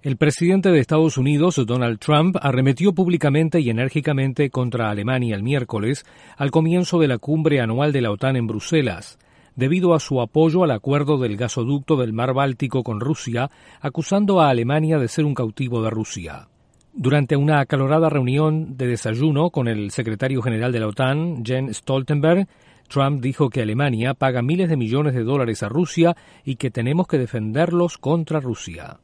El presidente de Estados Unidos, Donald Trump, arremetió públicamente y enérgicamente contra Alemania el miércoles, al comienzo de la cumbre anual de la OTAN en Bruselas, debido a su apoyo al acuerdo del gasoducto del Mar Báltico con Rusia, acusando a Alemania de ser un cautivo de Rusia. Durante una acalorada reunión de desayuno con el secretario general de la OTAN, Jens Stoltenberg, Trump dijo que Alemania paga miles de millones de dólares a Rusia y que tenemos que defenderlos contra Rusia.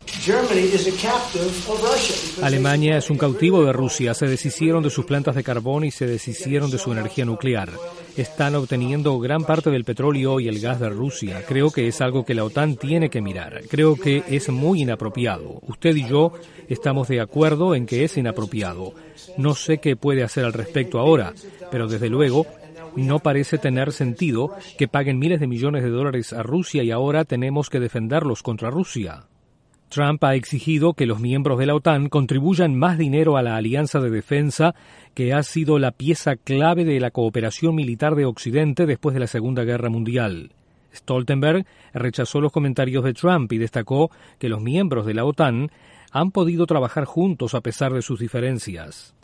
Alemania es un cautivo de Rusia. Se deshicieron de sus plantas de carbón y se deshicieron de su energía nuclear. Están obteniendo gran parte del petróleo y el gas de Rusia. Creo que es algo que la OTAN tiene que mirar. Creo que es muy inapropiado. Usted y yo estamos de acuerdo en que es inapropiado. No sé qué puede hacer al respecto ahora, pero desde luego no parece tener sentido que paguen miles de millones de dólares a Rusia y ahora tenemos que defenderlos contra Rusia. Trump ha exigido que los miembros de la OTAN contribuyan más dinero a la alianza de defensa, que ha sido la pieza clave de la cooperación militar de Occidente después de la Segunda Guerra Mundial. Stoltenberg rechazó los comentarios de Trump y destacó que los miembros de la OTAN han podido trabajar juntos a pesar de sus diferencias.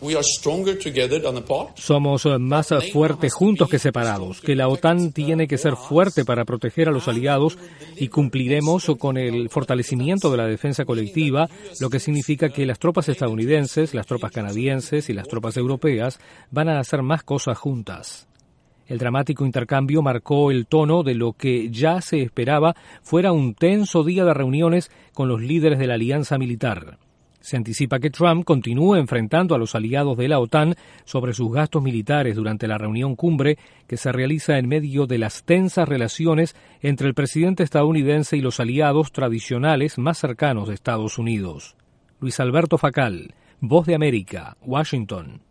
Somos más fuertes juntos que separados, que la OTAN tiene que ser fuerte para proteger a los aliados y cumpliremos con el fortalecimiento de la defensa colectiva, lo que significa que las tropas estadounidenses, las tropas canadienses y las tropas europeas van a hacer más cosas juntas. El dramático intercambio marcó el tono de lo que ya se esperaba fuera un tenso día de reuniones con los líderes de la alianza militar. Se anticipa que Trump continúe enfrentando a los aliados de la OTAN sobre sus gastos militares durante la reunión cumbre que se realiza en medio de las tensas relaciones entre el presidente estadounidense y los aliados tradicionales más cercanos de Estados Unidos. Luis Alberto Facal, Voz de América, Washington.